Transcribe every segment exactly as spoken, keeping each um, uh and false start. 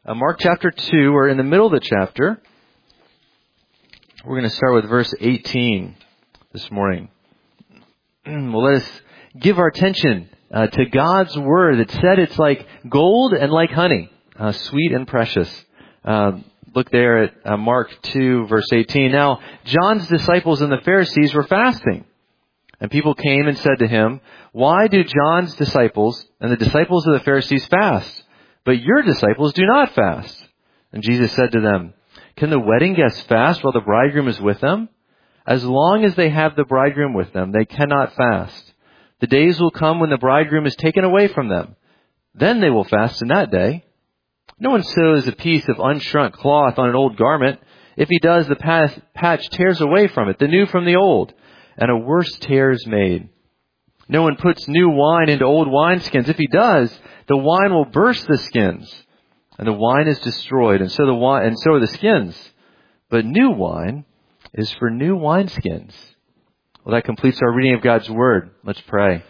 Uh, Mark chapter two, we're in the middle of the chapter. We're going to start with verse eighteen this morning. Well, let us give our attention uh, to God's word. It said it's like gold and like honey, uh, sweet and precious. Uh, look there at uh, Mark two, verse eighteen. Now, John's disciples and the Pharisees were fasting. And people came and said to him, "Why do John's disciples and the disciples of the Pharisees fast, but your disciples do not fast?" And Jesus said to them, "Can the wedding guests fast while the bridegroom is with them? As long as they have the bridegroom with them, they cannot fast. The days will come when the bridegroom is taken away from them. Then they will fast in that day. No one sews a piece of unshrunk cloth on an old garment. If he does, the patch tears away from it, the new from the old, and a worse tear is made. No one puts new wine into old wineskins. If he does, the wine will burst the skins, and the wine is destroyed, and so the wine and so are the skins. But new wine is for new wineskins." Well, that completes our reading of God's Word. Let's pray.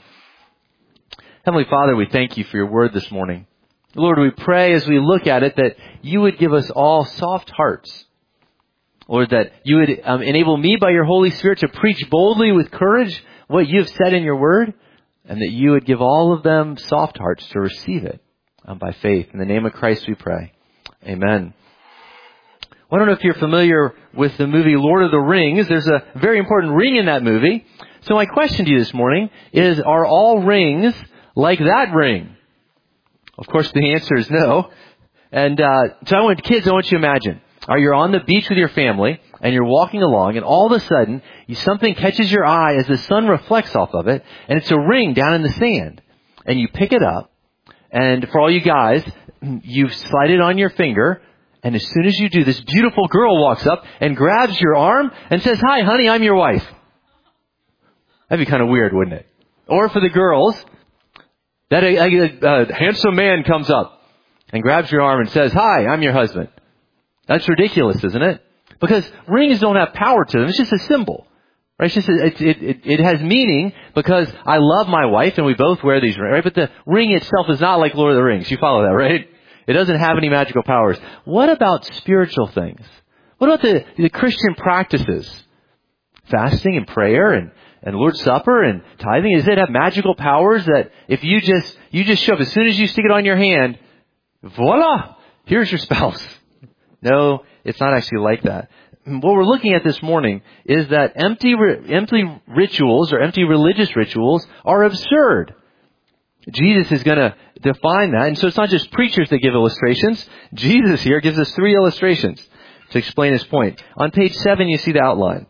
Heavenly Father, we thank you for your Word this morning. Lord, we pray as we look at it that you would give us all soft hearts. Lord, that you would um, enable me by your Holy Spirit to preach boldly with courage what you have said in your Word, and that you would give all of them soft hearts to receive it um, by faith. In the name of Christ we pray. Amen. Well, I don't know if you're familiar with the movie Lord of the Rings. There's a very important ring in that movie. So my question to you this morning is, are all rings like that ring? Of course, the answer is no. And uh, so I want kids, I want you to imagine. Or you're on the beach with your family, and you're walking along, and all of a sudden, you, something catches your eye as the sun reflects off of it, and it's a ring down in the sand. And you pick it up, and for all you guys, you slide it on your finger, and as soon as you do, this beautiful girl walks up and grabs your arm and says, "Hi, honey, I'm your wife." That'd be kind of weird, wouldn't it? Or for the girls, that a, a, a handsome man comes up and grabs your arm and says, "Hi, I'm your husband." That's ridiculous, isn't it? Because rings don't have power to them. It's just a symbol. Right? It's just a, it, it, it has meaning because I love my wife and we both wear these rings, right? But the ring itself is not like Lord of the Rings. You follow that, right? It doesn't have any magical powers. What about spiritual things? What about the, the Christian practices? Fasting and prayer and, and Lord's Supper and tithing. Does it have magical powers that if you just, you just show up, as soon as you stick it on your hand, voila, here's your spouse. No, it's not actually like that. What we're looking at this morning is that empty, empty rituals or empty religious rituals are absurd. Jesus is going to define that. And so it's not just preachers that give illustrations. Jesus here gives us three illustrations to explain his point. On page seven, you see the outline.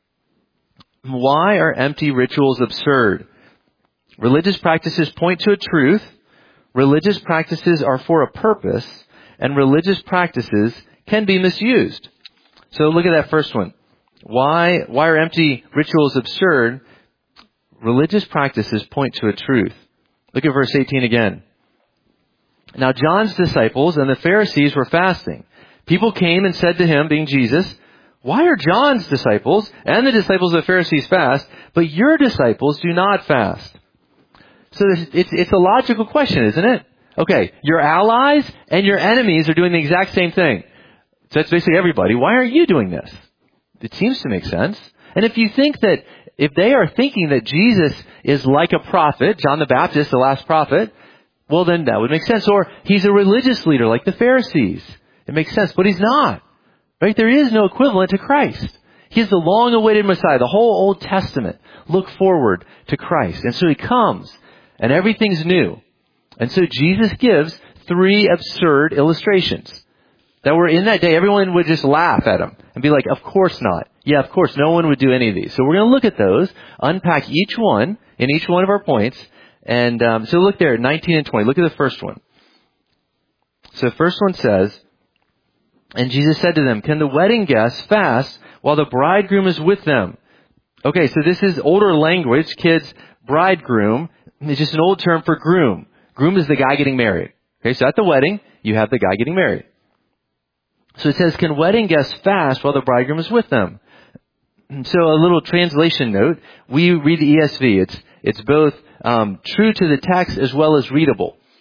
Why are empty rituals absurd? Religious practices point to a truth. Religious practices are for a purpose. And religious practices can be misused. So look at that first one. Why, why are empty rituals absurd? Religious practices point to a truth. Look at verse eighteen again. Now John's disciples and the Pharisees were fasting. People came and said to him, being Jesus, "Why are John's disciples and the disciples of the Pharisees fast, but your disciples do not fast?" So it's, it's a logical question, isn't it? Okay, your allies and your enemies are doing the exact same thing. So that's basically everybody. Why aren't you doing this? It seems to make sense. And if you think that, if they are thinking that Jesus is like a prophet, John the Baptist, the last prophet, well then that would make sense. Or he's a religious leader like the Pharisees. It makes sense, but he's not. Right? There is no equivalent to Christ. He is the long-awaited Messiah. The whole Old Testament looked forward to Christ. And so he comes, and everything's new. And so Jesus gives three absurd illustrations that were in that day. Everyone would just laugh at him and be like, "Of course not. Yeah, of course, no one would do any of these." So we're going to look at those, unpack each one in each one of our points. And um, so look there, nineteen and twenty. Look at the first one. So the first one says, "And Jesus said to them, 'Can the wedding guests fast while the bridegroom is with them?'" Okay, so this is older language. Kids, bridegroom is just an old term for groom. Groom is the guy getting married. Okay, so at the wedding, you have the guy getting married. So it says, "Can wedding guests fast while the bridegroom is with them?" So a little translation note. We read the E S V. It's it's both um, true to the text as well as readable.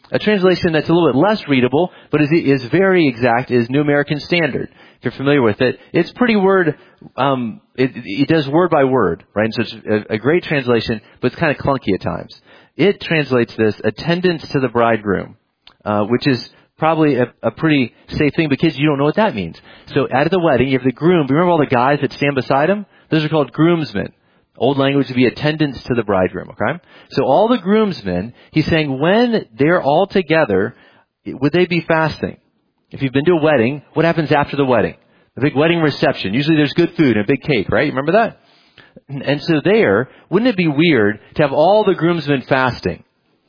A translation that's a little bit less readable, but is, is very exact, is New American Standard. If you're familiar with it, it's pretty word, um, it, it does word by word, right? And so it's a, a great translation, but it's kind of clunky at times. It translates this, attendance to the bridegroom, uh, which is probably a, a pretty safe thing because you don't know what that means. So at the wedding, you have the groom. Remember all the guys that stand beside him? Those are called groomsmen. Old language would be attendants to the bridegroom, okay? So all the groomsmen, he's saying when they're all together, would they be fasting? If you've been to a wedding, what happens after the wedding? The big wedding reception. Usually there's good food and a big cake, right? Remember that? And so there, wouldn't it be weird to have all the groomsmen fasting?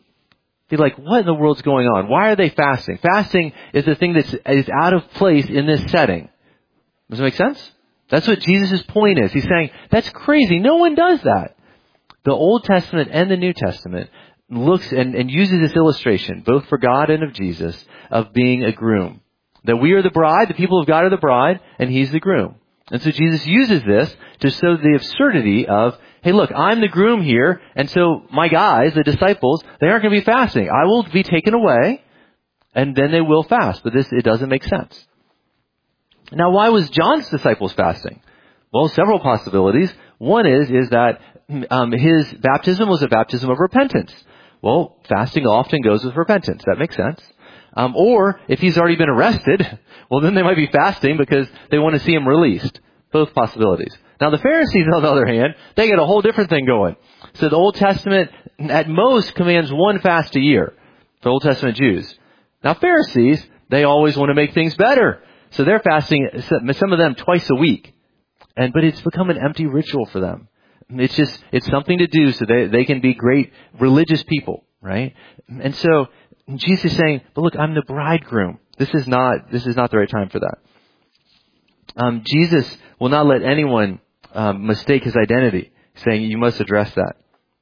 Be like, what in the world's going on? Why are they fasting? Fasting is the thing that is out of place in this setting. Does that make sense? That's what Jesus' point is. He's saying, that's crazy. No one does that. The Old Testament and the New Testament looks and, and uses this illustration, both for God and of Jesus, of being a groom. That we are the bride, the people of God are the bride, and He's the groom. And so Jesus uses this to show the absurdity of, hey, look, I'm the groom here, and so my guys, the disciples, they aren't going to be fasting. I will be taken away, and then they will fast. But this, it doesn't make sense. Now, why was John's disciples fasting? Well, several possibilities. One is, is that um, his baptism was a baptism of repentance. Well, fasting often goes with repentance. That makes sense. Um, or if he's already been arrested, well, then they might be fasting because they want to see him released. Both possibilities. Now, the Pharisees, on the other hand, they get a whole different thing going. So the Old Testament, at most, commands one fast a year for Old Testament Jews. Now, Pharisees, they always want to make things better. So they're fasting, some of them, twice a week. And but it's become an empty ritual for them. It's just, it's something to do so they, they can be great religious people, right? And so Jesus is saying, but look, I'm the bridegroom. This is not, this is not the right time for that. Um, Jesus will not let anyone um, mistake his identity, saying you must address that.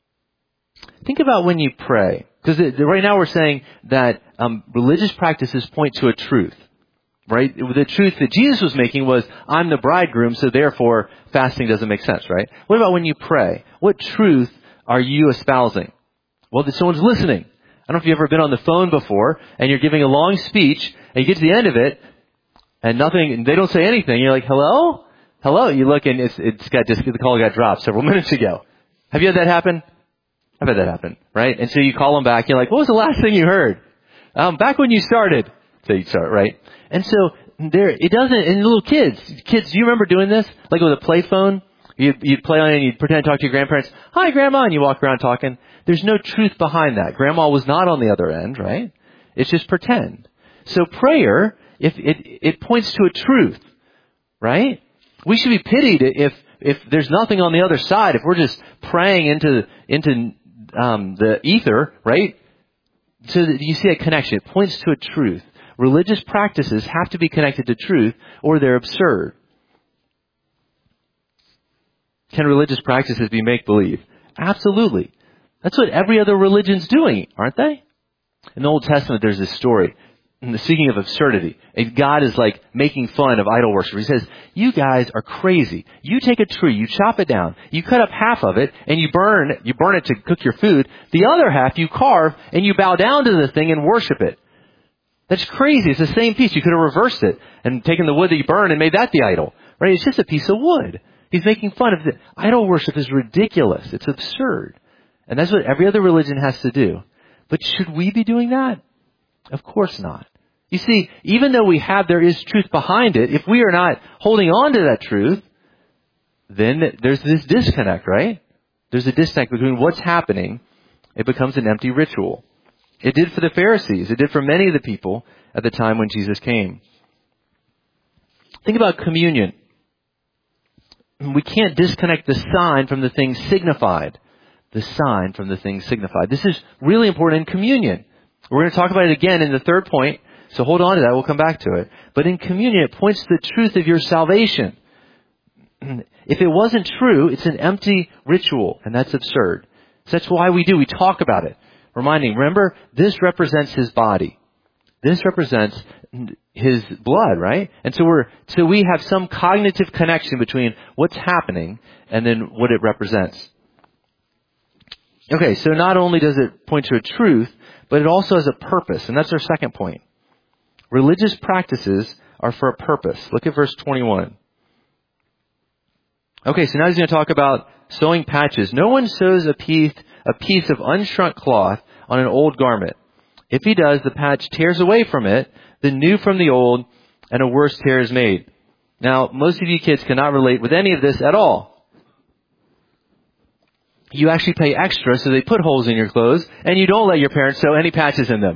Think about when you pray. Because right now we're saying that um, religious practices point to a truth. Right? The truth that Jesus was making was, I'm the bridegroom, so therefore fasting doesn't make sense, right? What about when you pray? What truth are you espousing? Well, that someone's listening. I don't know if you've ever been on the phone before, and you're giving a long speech, and you get to the end of it, and nothing, and they don't say anything. You're like, hello? Hello? You look, and it's, it's got just, the call got dropped several minutes ago. Have you had that happen? I've had that happen, right? And so you call them back, you're like, what was the last thing you heard? Um, back when you started. So you start, right? And so there, it doesn't, and little kids, kids, do you remember doing this? Like with a play phone? You'd, you'd play on it and you'd pretend to talk to your grandparents. Hi, Grandma, and you walk around talking. There's no truth behind that. Grandma was not on the other end, right? It's just pretend. So prayer, if it, it points to a truth, right? We should be pitied if, if there's nothing on the other side, if we're just praying into, into, um, the ether, right? So that you see a connection. It points to a truth. Religious practices have to be connected to truth or they're absurd. Can religious practices be make-believe? Absolutely. That's what every other religion's doing, aren't they? In the Old Testament, there's this story. Speaking of absurdity, God is like making fun of idol worship. He says, you guys are crazy. You take a tree, you chop it down, you cut up half of it, and you burn, you burn it to cook your food. The other half you carve, and you bow down to the thing and worship it. That's crazy. It's the same piece. You could have reversed it and taken the wood that you burned and made that the idol. Right? It's just a piece of wood. He's making fun of it. Idol worship is ridiculous. It's absurd. And that's what every other religion has to do. But should we be doing that? Of course not. You see, even though we have, there is truth behind it, if we are not holding on to that truth, then there's this disconnect, right? There's a disconnect between what's happening. It becomes an empty ritual. It did for the Pharisees. It did for many of the people at the time when Jesus came. Think about communion. We can't disconnect the sign from the thing signified. The sign from the thing signified. This is really important in communion. We're going to talk about it again in the third point. So hold on to that. We'll come back to it. But in communion, it points to the truth of your salvation. If it wasn't true, it's an empty ritual, and that's absurd. So that's why we do. We talk about it. Reminding, remember, this represents his body. This represents his blood, right? And so we're, so we have some cognitive connection between what's happening and then what it represents. Okay, so not only does it point to a truth, but it also has a purpose. And that's our second point. Religious practices are for a purpose. Look at verse twenty-one. Okay, so now he's going to talk about sewing patches. No one sews a piece, a piece of unshrunk cloth on an old garment. If he does, the patch tears away from it, the new from the old, and a worse tear is made. Now, most of you kids cannot relate with any of this at all. You actually pay extra, so they put holes in your clothes, and you don't let your parents sew any patches in them.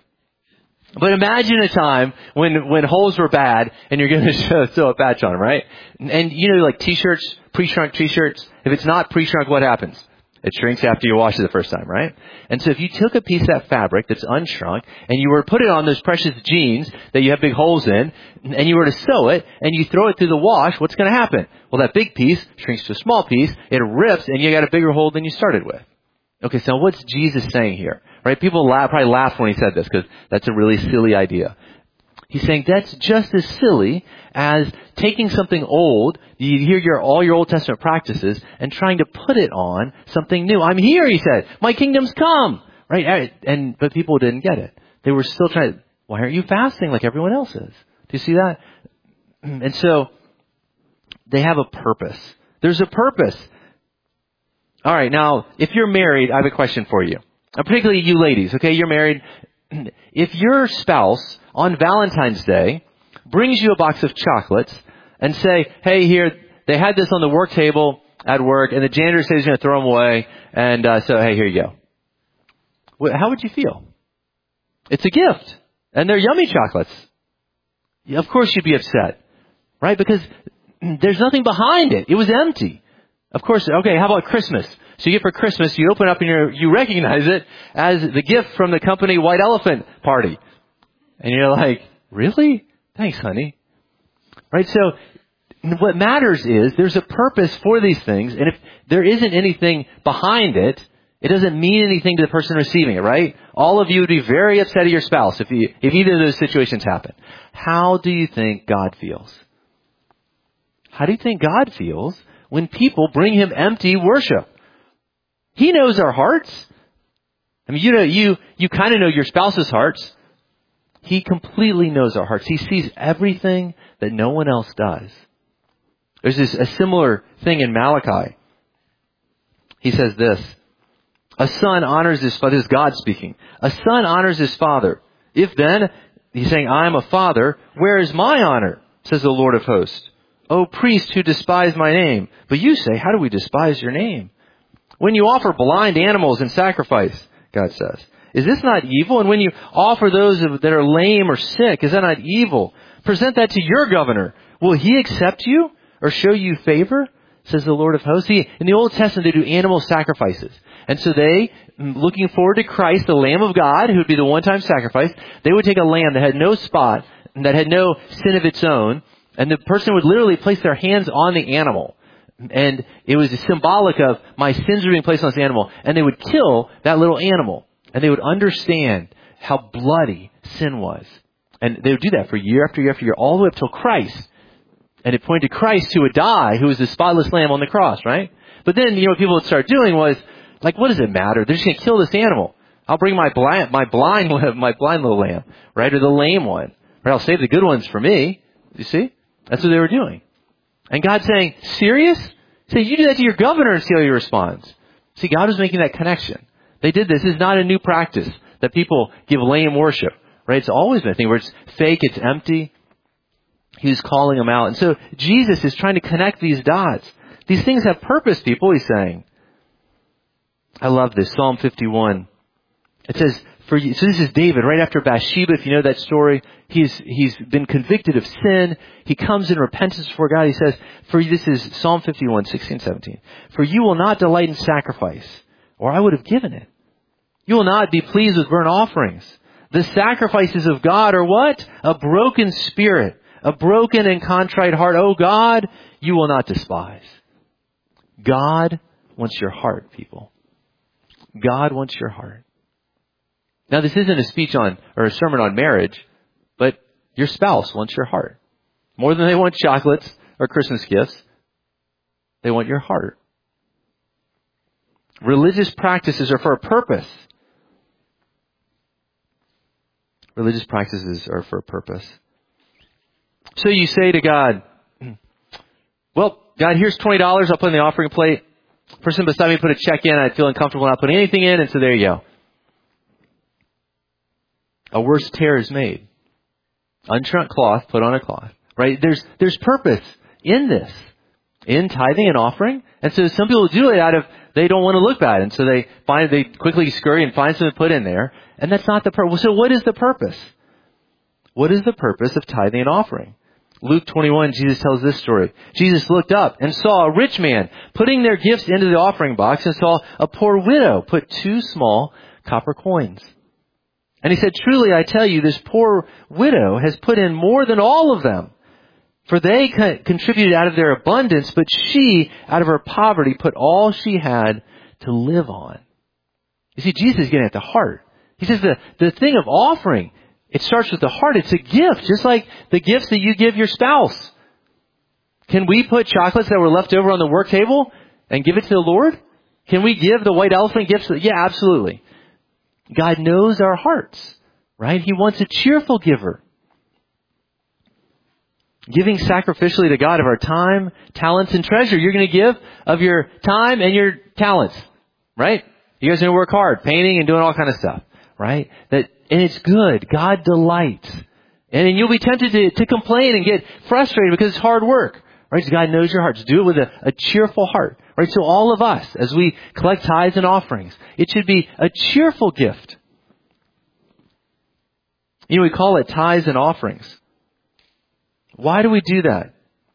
But imagine a time when, when holes were bad and you're going to sew a patch on them, right? And, and you know, like t-shirts, pre-shrunk t-shirts, if it's not pre-shrunk, what happens? It shrinks after you wash it the first time, right? And so if you took a piece of that fabric that's unshrunk and you were to put it on those precious jeans that you have big holes in, and you were to sew it and you throw it through the wash, what's going to happen? Well, that big piece shrinks to a small piece, it rips, and you got a bigger hole than you started with. Okay, so what's Jesus saying here? Right? People laugh, probably laughed when he said this because that's a really silly idea. He's saying that's just as silly as taking something old, you hear your, all your Old Testament practices, and trying to put it on something new. I'm here, he said. My kingdom's come. Right? And, but people didn't get it. They were still trying, why aren't you fasting like everyone else is? Do you see that? And so, they have a purpose. There's a purpose. All right, now, if you're married, I have a question for you. And particularly you ladies, okay? You're married. If your spouse on Valentine's Day brings you a box of chocolates and say, hey, here, they had this on the work table at work, and the janitor says he's going to throw them away, and uh, so, hey, here you go. How would you feel? It's a gift, and they're yummy chocolates. Of course you'd be upset, right? Because there's nothing behind it. It was empty. Of course, okay, how about Christmas? So you get for Christmas, you open up and you you recognize it as the gift from the company White Elephant Party. And you're like, really? Thanks, honey. Right? So what matters is there's a purpose for these things. And if there isn't anything behind it, it doesn't mean anything to the person receiving it, right? All of you would be very upset at your spouse if you, if either of those situations happen. How do you think God feels? How do you think God feels when people bring him empty worship? He knows our hearts. I mean, you know, you, you kind of know your spouse's hearts. He completely knows our hearts. He sees everything that no one else does. There's this, a similar thing in Malachi. He says this, a son honors his father. This is God speaking. A son honors his father. If then, he's saying, I am a father, where is my honor? Says the Lord of hosts. O priest who despise my name. But you say, how do we despise your name? When you offer blind animals in sacrifice, God says, is this not evil? And when you offer those that are lame or sick, is that not evil? Present that to your governor. Will he accept you or show you favor? Says the Lord of hosts. See, in the Old Testament, they do animal sacrifices. And so they, looking forward to Christ, the Lamb of God, who would be the one-time sacrifice, they would take a lamb that had no spot, that had no sin of its own, and the person would literally place their hands on the animal. And it was symbolic of my sins are being placed on this animal. And they would kill that little animal. And they would understand how bloody sin was. And they would do that for year after year after year, all the way up till Christ. And it pointed to Christ who would die, who was the spotless lamb on the cross, right? But then, you know, what people would start doing was, like, what does it matter? They're just going to kill this animal. I'll bring my blind, my blind, my blind little lamb, right? Or the lame one. Right? I'll save the good ones for me. You see? That's what they were doing. And God's saying, serious? Say, you do that to your governor and see how he responds. See, God was making that connection. They did this. This is not a new practice that people give lame worship, right? It's always been a thing where it's fake, it's empty. He was calling them out. And so Jesus is trying to connect these dots. These things have purpose, people, he's saying. I love this. Psalm fifty-one. It says, for you, so this is David right after Bathsheba, if you know that story. He's, he's been convicted of sin. He comes in repentance before God. He says, for you, this is Psalm fifty-one, sixteen, seventeen. For you will not delight in sacrifice, or I would have given it. You will not be pleased with burnt offerings. The sacrifices of God are what? A broken spirit, a broken and contrite heart. Oh God, you will not despise. God wants your heart, people. God wants your heart. Now, this isn't a speech on, or a sermon on marriage, but your spouse wants your heart. More than they want chocolates or Christmas gifts, they want your heart. Religious practices are for a purpose. religious practices are for a purpose. So you say to God, well, God, here's twenty dollars. I'll put in the offering plate. Person beside me put a check in. I feel uncomfortable not putting anything in. And so there you go. A worse tear is made. Unshrunk cloth, put on a cloth. Right? There's, there's purpose in this, in tithing and offering. And so some people do it out of, they don't want to look bad. And so they find, they quickly scurry and find something to put in there. And that's not the purpose. So what is the purpose? What is the purpose of tithing and offering? Luke twenty-one, Jesus tells this story. Jesus looked up and saw a rich man putting their gifts into the offering box and saw a poor widow put two small copper coins. And he said, truly, I tell you, this poor widow has put in more than all of them. For they co- contributed out of their abundance, but she, out of her poverty, put all she had to live on. You see, Jesus is getting at the heart. He says the, the thing of offering, it starts with the heart. It's a gift, just like the gifts that you give your spouse. Can we put chocolates that were left over on the work table and give it to the Lord? Can we give the white elephant gifts? Yeah, absolutely. God knows our hearts, right? He wants a cheerful giver. Giving sacrificially to God of our time, talents, and treasure. You're going to give of your time and your talents, right? You guys are going to work hard, painting and doing all kind of stuff, right? That, and it's good. God delights. And you'll be tempted to, to complain and get frustrated because it's hard work, right? So God knows your heart. Just do it with a, a cheerful heart, right? So all of us, as we collect tithes and offerings, it should be a cheerful gift. You know, we call it tithes and offerings. Why do we do that?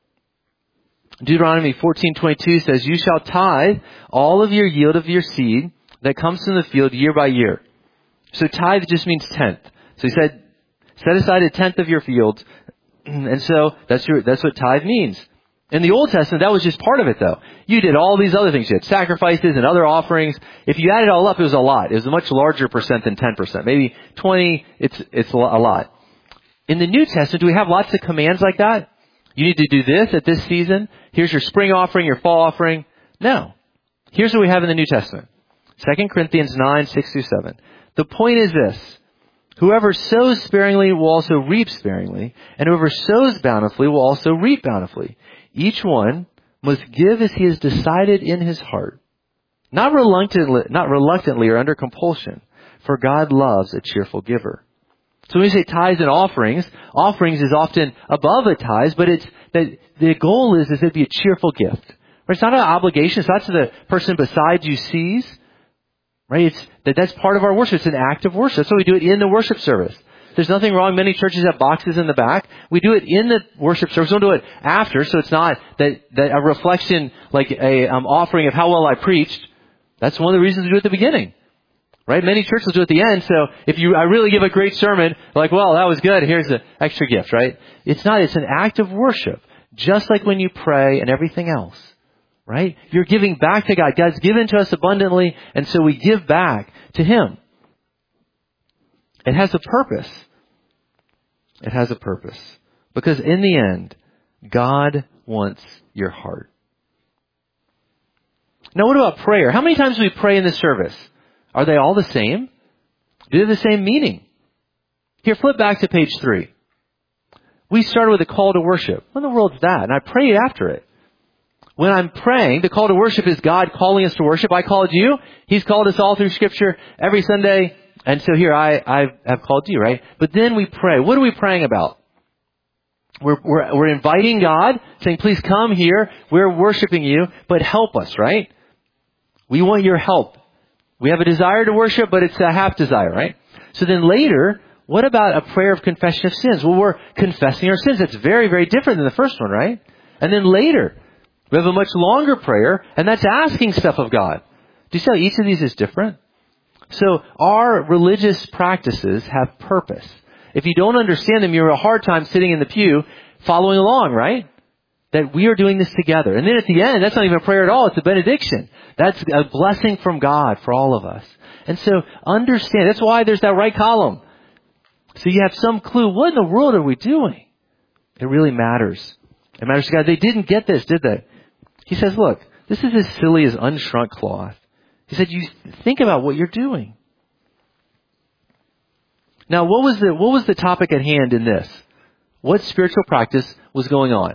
Deuteronomy fourteen twenty-two says, you shall tithe all of your yield of your seed that comes from the field year by year. So tithe just means tenth. So he said, set aside a tenth of your fields. And so that's your, that's what tithe means. In the Old Testament, that was just part of it though. You did all these other things. You had sacrifices and other offerings. If you add it all up, it was a lot. It was a much larger percent than ten percent. Maybe twenty, it's, it's a lot. In the New Testament, do we have lots of commands like that? You need to do this at this season. Here's your spring offering, your fall offering. No. Here's what we have in the New Testament. Second Corinthians nine, six through seven. The point is this. Whoever sows sparingly will also reap sparingly, and whoever sows bountifully will also reap bountifully. Each one must give as he has decided in his heart, not reluctantly, not reluctantly or under compulsion, for God loves a cheerful giver. So when we say tithes and offerings, offerings is often above a tithes, but it's that the goal is, is it be a cheerful gift. Right? It's not an obligation. It's not so the person beside you sees. Right? It's that that's part of our worship. It's an act of worship. That's why we do it in the worship service. There's nothing wrong. Many churches have boxes in the back. We do it in the worship service. We don't do it after, so it's not that, that a reflection, like a um, offering of how well I preached. That's one of the reasons we do it at the beginning. Right? Many churches do it at the end. So if you, I really give a great sermon, like, well, that was good. Here's the extra gift, right? It's not. It's an act of worship. Just like when you pray and everything else, right? You're giving back to God. God's given to us abundantly. And so we give back to Him. It has a purpose. It has a purpose. Because in the end, God wants your heart. Now what about prayer? How many times do we pray in this service? Are they all the same? Do they have the same meaning? Here, flip back to page three. We started with a call to worship. What in the world is that? And I prayed after it. When I'm praying, the call to worship is God calling us to worship. I called you. He's called us all through Scripture every Sunday. And so here I, I have called you, right? But then we pray. What are we praying about? We're, we're, we're inviting God, saying, please come here. We're worshiping you, but help us, right? We want your help. We have a desire to worship, but it's a half desire, right? So then later, what about a prayer of confession of sins? Well, we're confessing our sins. That's very, very different than the first one, right? And then later, we have a much longer prayer, and that's asking stuff of God. Do you see how each of these is different? So our religious practices have purpose. If you don't understand them, you have a hard time sitting in the pew following along, right? That we are doing this together. And then at the end, that's not even a prayer at all. It's a benediction. That's a blessing from God for all of us. And so understand. That's why there's that right column. So you have some clue. What in the world are we doing? It really matters. It matters to God. They didn't get this, did they? He says, look, this is as silly as unshrunk cloth. He said, you think about what you're doing. Now, what was the, what was the topic at hand in this? What spiritual practice was going on?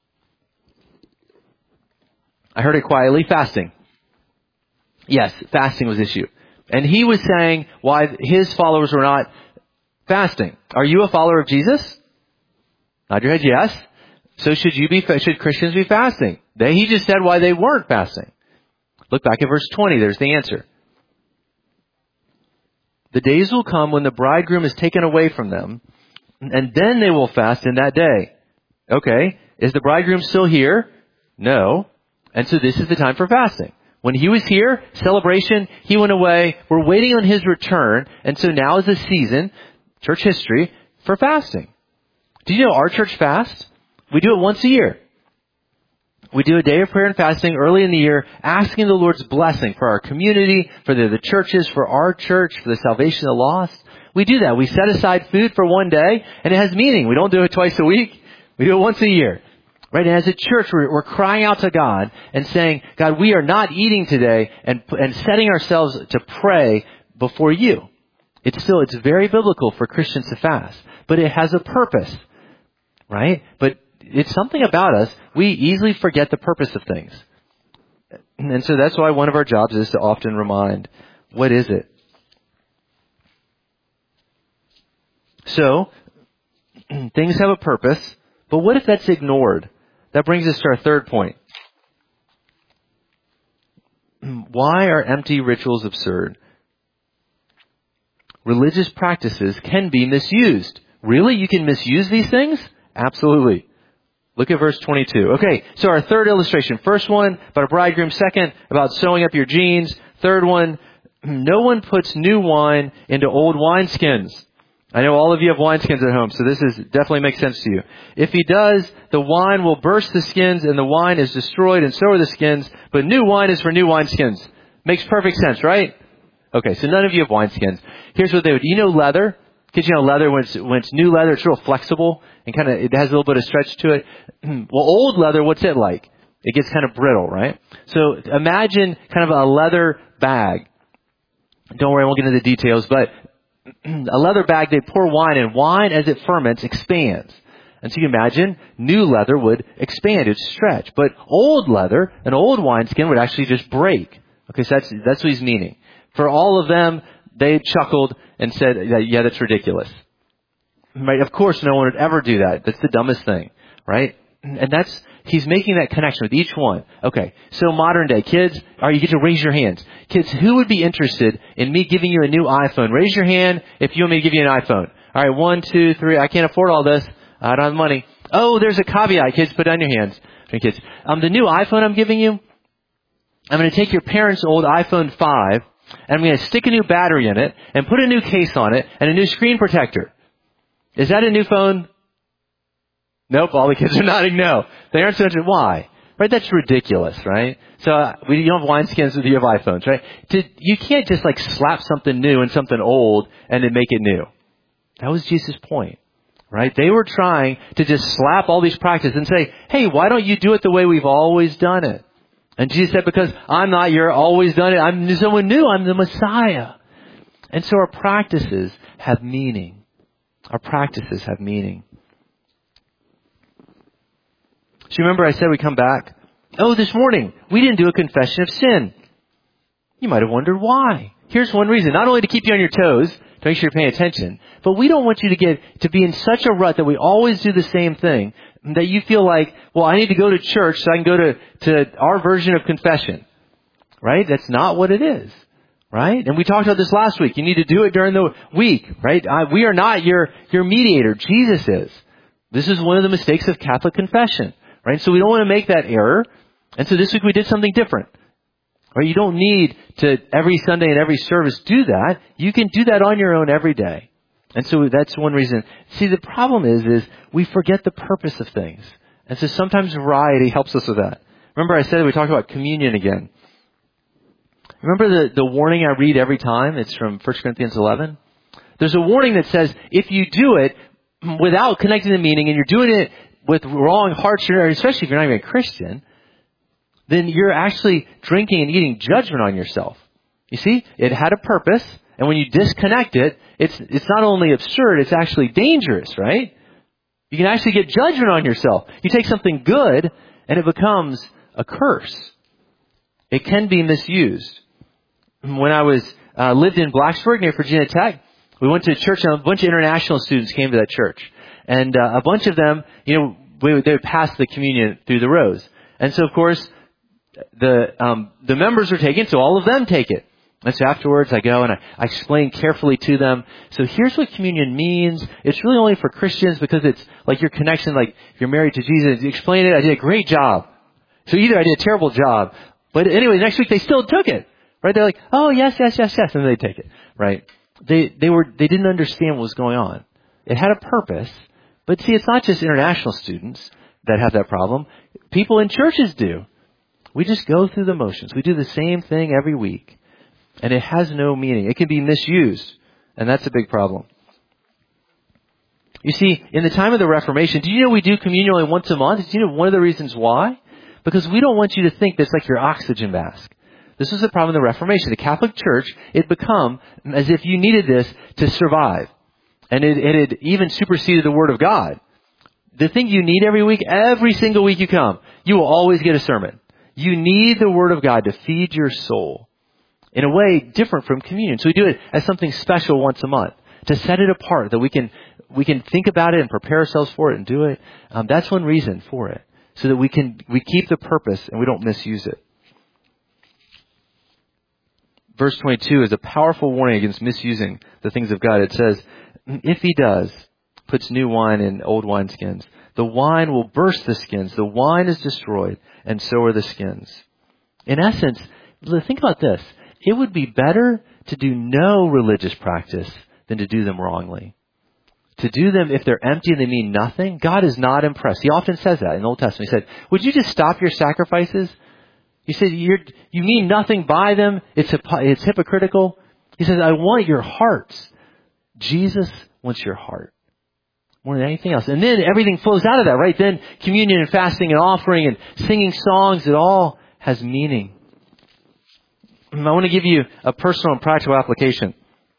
I heard it quietly, fasting. Yes, fasting was issue. And he was saying why his followers were not fasting. Are you a follower of Jesus? Nod your head, yes. So should you be, should Christians be fasting? They, he just said why they weren't fasting. Look back at verse twenty, there's the answer. The days will come when the bridegroom is taken away from them, and then they will fast in that day. Okay, is the bridegroom still here? No. And so this is the time for fasting. When he was here, celebration, he went away. We're waiting on his return. And so now is the season, church history, for fasting. Do you know our church fast? We do it once a year. We do a day of prayer and fasting early in the year, asking the Lord's blessing for our community, for the, the churches, for our church, for the salvation of the lost. We do that. We set aside food for one day, and it has meaning. We don't do it twice a week. We do it once a year. Right? And as a church, we're, we're crying out to God and saying, God, we are not eating today, and, and setting ourselves to pray before you. It's still, it's very biblical for Christians to fast, but it has a purpose. Right? But it's something about us, we easily forget the purpose of things. And so that's why one of our jobs is to often remind, what is it? So, things have a purpose, but what if that's ignored? That brings us to our third point. Why are empty rituals absurd? Religious practices can be misused. Really? You can misuse these things? Absolutely. Look at verse twenty-two. Okay, so our third illustration. First one, about a bridegroom. Second, about sewing up your jeans. Third one, no one puts new wine into old wineskins. I know all of you have wineskins at home, so this is definitely makes sense to you. If he does, the wine will burst the skins, and the wine is destroyed, and so are the skins. But new wine is for new wineskins. Makes perfect sense, right? Okay, so none of you have wineskins. Here's what they would. You know leather? Because you know leather, when it's, when it's new leather, it's real flexible, and kind of it has a little bit of stretch to it. Well, old leather, what's it like? It gets kind of brittle, right? So imagine kind of a leather bag. Don't worry, I won't get into the details, but a leather bag, they pour wine in. Wine, as it ferments, expands. And so you imagine new leather would expand, it would stretch. But old leather, an old wineskin would actually just break. Okay, so that's, that's what he's meaning. For all of them, they chuckled and said, yeah, that's ridiculous. Right? Of course, no one would ever do that. That's the dumbest thing. Right? And that's, he's making that connection with each one. Okay, so modern day kids, all right, you get to raise your hands. Kids, who would be interested in me giving you a new iPhone? Raise your hand if you want me to give you an iPhone. All right, one, two, three. I can't afford all this. I don't have money. Oh, there's a caveat. Kids, put down your hands. Okay, kids, um, the new iPhone I'm giving you, I'm going to take your parents' old iPhone five, and I'm going to stick a new battery in it, and put a new case on it, and a new screen protector. Is that a new phone? Nope, all the kids are nodding no. They aren't so interested. Why? Right? That's ridiculous, right? So uh, we you don't have wineskins, you have iPhones, right? To, you can't just like slap something new and something old and then make it new. That was Jesus' point, right? They were trying to just slap all these practices and say, hey, why don't you do it the way we've always done it? And Jesus said, because I'm not your always done it. I'm someone new. I'm the Messiah. And so our practices have meaning. Our practices have meaning. So you remember I said we come back? Oh, this morning, we didn't do a confession of sin. You might have wondered why. Here's one reason. Not only to keep you on your toes, to make sure you're paying attention, but we don't want you to get, to be in such a rut that we always do the same thing, that you feel like, well, I need to go to church so I can go to, to our version of confession. Right? That's not what it is. Right? And we talked about this last week. You need to do it during the week. Right? I, we are not your, your mediator. Jesus is. This is one of the mistakes of Catholic confession. Right? So we don't want to make that error. And so this week we did something different. Right? You don't need to every Sunday and every service do that. You can do that on your own every day. And so that's one reason. See, the problem is, is we forget the purpose of things. And so sometimes variety helps us with that. Remember I said we talked about communion again. Remember the, the warning I read every time? It's from First Corinthians eleven. There's a warning that says if you do it without connecting the meaning and you're doing it with wrong hearts, especially if you're not even a Christian, then you're actually drinking and eating judgment on yourself. You see, it had a purpose, and when you disconnect it, it's, it's not only absurd, it's actually dangerous, right? You can actually get judgment on yourself. You take something good and it becomes a curse. It can be misused. When I was, uh, lived in Blacksburg near Virginia Tech, we went to a church and a bunch of international students came to that church. And, uh, a bunch of them, you know, we, they would pass the communion through the rows. And so of course, the, um, the members are taken, so all of them take it. And so afterwards I go and I, I explain carefully to them, so here's what communion means. It's really only for Christians because it's like your connection, like if you're married to Jesus. You explain it, I did a great job. So either I did a terrible job, but anyway, next week they still took it. Right? They're like, oh yes, yes, yes, yes, and they take it. Right? They, they were, they didn't understand what was going on. It had a purpose, but see, it's not just international students that have that problem. People in churches do. We just go through the motions. We do the same thing every week. And it has no meaning. It can be misused. And that's a big problem. You see, in the time of the Reformation, do you know we do communion only once a month? Do you know one of the reasons why? Because we don't want you to think that's like your oxygen mask. This was the problem of the Reformation. The Catholic Church, it become as if you needed this to survive. And it, it had even superseded the Word of God. The thing you need every week, every single week you come, you will always get a sermon. You need the Word of God to feed your soul. In a way different from communion. So we do it as something special once a month to set it apart, that we can we can think about it and prepare ourselves for it and do it. Um, that's one reason for it, so that we can we keep the purpose and we don't misuse it. Verse twenty-two is a powerful warning against misusing the things of God. It says, if he does, puts new wine in old wineskins, the wine will burst the skins. The wine is destroyed, and so are the skins. In essence, think about this. It would be better to do no religious practice than to do them wrongly. To do them if they're empty and they mean nothing, God is not impressed. He often says that in the Old Testament. He said, would you just stop your sacrifices? He said, You're, you mean nothing by them. It's, it's hypocritical. He says, I want your hearts. Jesus wants your heart more than anything else. And then everything flows out of that, right? Then communion and fasting and offering and singing songs, it all has meaning. I want to give you a personal and practical application.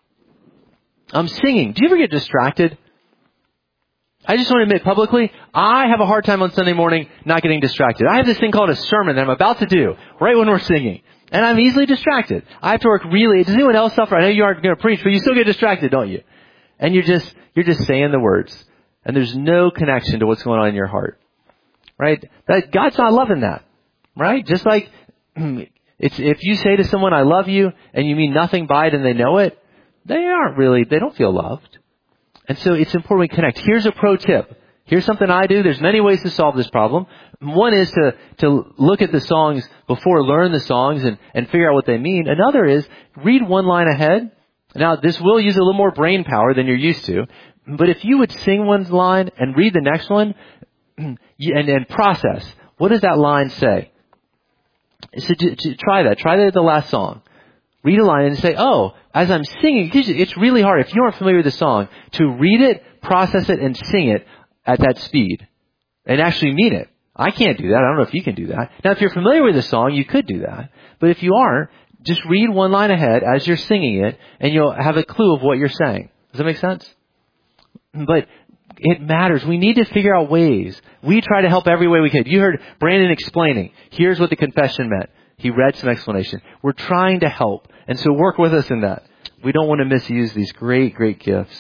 I'm singing. Do you ever get distracted? I just want to admit publicly, I have a hard time on Sunday morning not getting distracted. I have this thing called a sermon that I'm about to do right when we're singing. And I'm easily distracted. I have to work really. Does anyone else suffer? I know you aren't going to preach, but you still get distracted, don't you? And you're just, you're just saying the words. And there's no connection to what's going on in your heart. Right? That, God's not loving that. Right? Just like... It's, if you say to someone, I love you, and you mean nothing by it and they know it, they aren't really, they don't feel loved. And so it's important we connect. Here's a pro tip. Here's something I do. There's many ways to solve this problem. One is to, to look at the songs before, learn the songs and, and figure out what they mean. Another is read one line ahead. Now, this will use a little more brain power than you're used to. But if you would sing one line and read the next one and, and process, what does that line say? So to, to try that. Try that at the last song. Read a line and say, oh, as I'm singing, it's really hard, if you aren't familiar with the song, to read it, process it, and sing it at that speed. And actually mean it. I can't do that. I don't know if you can do that. Now, if you're familiar with the song, you could do that. But if you aren't, just read one line ahead as you're singing it, and you'll have a clue of what you're saying. Does that make sense? But it matters. We need to figure out ways. We try to help every way we can. You heard Brandon explaining. Here's what the confession meant. He read some explanation. We're trying to help. And so work with us in that. We don't want to misuse these great, great gifts.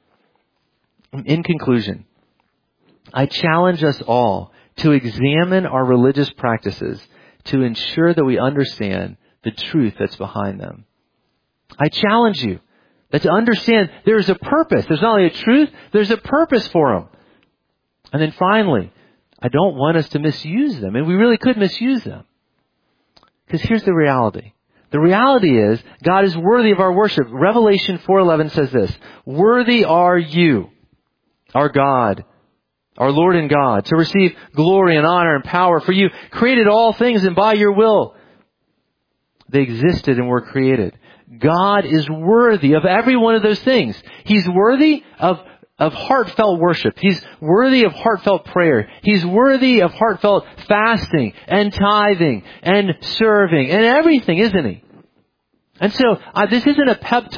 In conclusion, I challenge us all to examine our religious practices to ensure that we understand the truth that's behind them. I challenge you that to understand there's a purpose. There's not only a truth, there's a purpose for them. And then finally, I don't want us to misuse them. And we really could misuse them. Because here's the reality. The reality is God is worthy of our worship. Revelation four eleven says this, worthy are you, our God, our Lord and God, to receive glory and honor and power. For you created all things, and by your will they existed and were created. God is worthy of every one of those things. He's worthy of, of heartfelt worship. He's worthy of heartfelt prayer. He's worthy of heartfelt fasting and tithing and serving and everything, isn't he? And so uh, this isn't a pep talk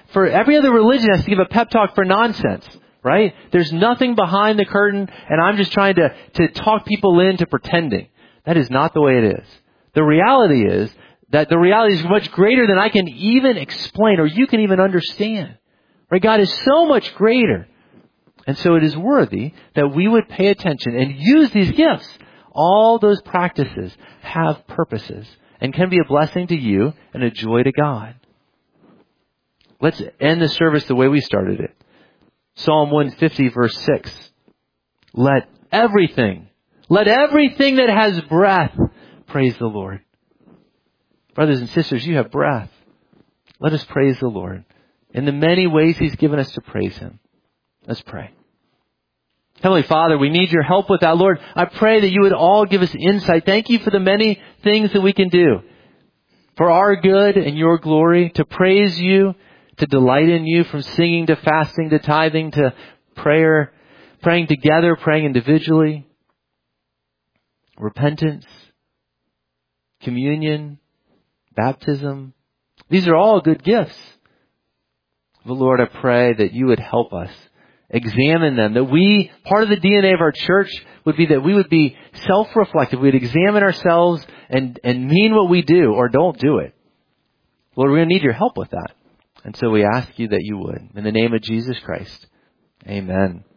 for every other religion has to give a pep talk for nonsense, right? There's nothing behind the curtain, and I'm just trying to, to talk people into pretending. That is not the way it is. The reality is that the reality is much greater than I can even explain or you can even understand. Right? God is so much greater. And so it is worthy that we would pay attention and use these gifts. All those practices have purposes and can be a blessing to you and a joy to God. Let's end the service the way we started it. Psalm one fifty verse six. Let everything, let everything that has breath praise the Lord. Brothers and sisters, you have breath. Let us praise the Lord in the many ways He's given us to praise Him. Let's pray. Heavenly Father, we need your help with that. Lord, I pray that you would all give us insight. Thank you for the many things that we can do for our good and your glory, to praise you, to delight in you, from singing to fasting to tithing to prayer, praying together, praying individually, repentance, communion, baptism. These are all good gifts. But Lord, I pray that you would help us examine them, that we, part of the D N A of our church would be that we would be self-reflective. We'd examine ourselves and, and mean what we do or don't do it. Lord, we're going to need your help with that. And so we ask you that you would. In the name of Jesus Christ, amen.